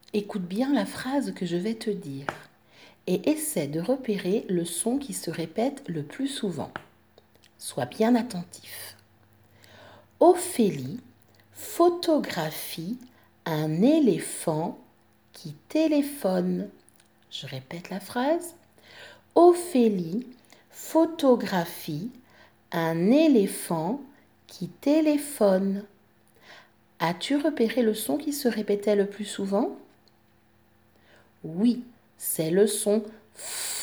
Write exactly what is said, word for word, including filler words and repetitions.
Écoute bien la phrase que je vais te dire et essaie de repérer le son qui se répète le plus souvent. Sois bien attentif. Ophélie photographie un éléphant qui téléphone. Je répète la phrase. Ophélie photographie un éléphant qui téléphone. As-tu repéré le son qui se répétait le plus souvent? Oui, c'est le son F.